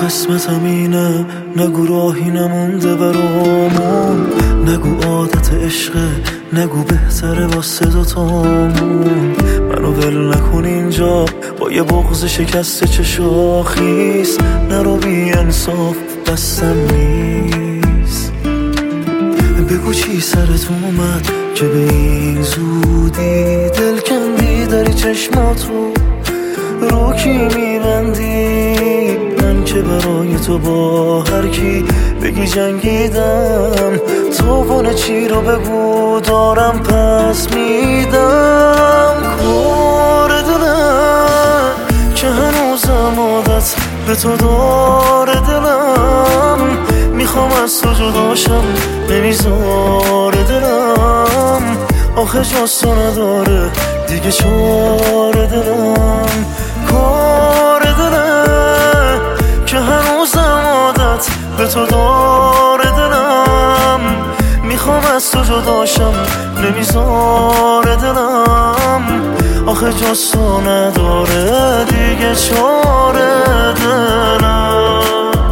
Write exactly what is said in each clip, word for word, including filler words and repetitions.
قسمتم اینه، نگو راهی نمونده برامون، نگو عادت عشقه، نگو بهتره واسه دوتامون. منو ول نکن اینجا با یه بغض شکسته چه شاخیست، نرو بی انصاف دستم نیست. بگو چی سرت اومد که به این زودی دل کندی داری چشماتو رو کی میبندی؟ من که برای تو با هر کی بگی جنگیدم، تو بانه چی رو بگو دارم پس میدم. کار دلم که هنوزم عادت به تو داره، دلم میخوام از تو جداشم نمیذاره دلم، آخه جز تو نداره دیگه چاره دلم. کار دلم که هنوزم عادت به تو داره، دلم میخوام از تو جداشم نمیذاره دلم، آخه جز تو نداره دیگه چاره دلم.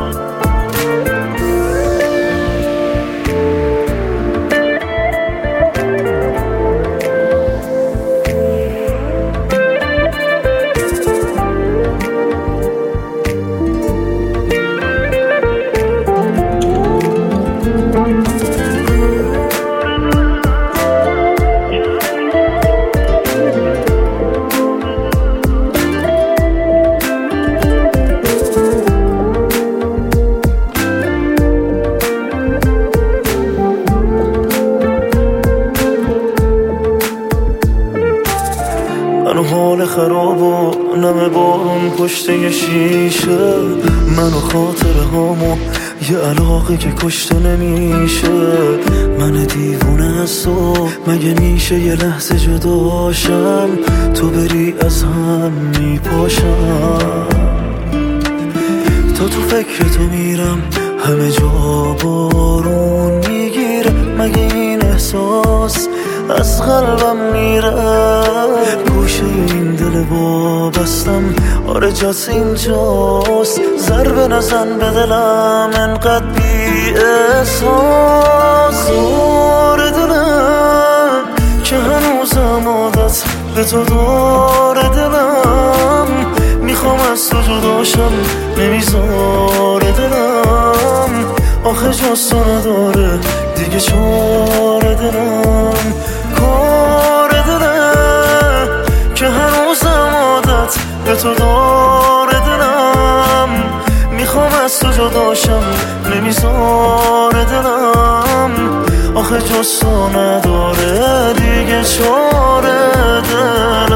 منو حال خراب و نم بارون پشت یه شیشه، منو خاطره هامو یه علاقه که کشته نمیشه. من دیوونه از تو مگه میشه یه لحظه جداشم، تو بری از هم میپاشم. تا تو فکر تو میرم همه جا بارون میگیره، مگه این احساس از قلبم میره؟ گوشه این دل وابستم آره جاس اینجاست، ضربه نزن به دلم انقدر بی احساس. کار دلم که هنوزم عادت به تو داره، دلم میخوام از تو جداشم نمیذاره دلم، آخه جز تو نداره دیگه چاره دلم. کار دلم که هنوزم عادت به تو داره، دلم میخوام از تو جداشم نمیذاره دلم، آخه جز تو نداره دیگه چاره دلم.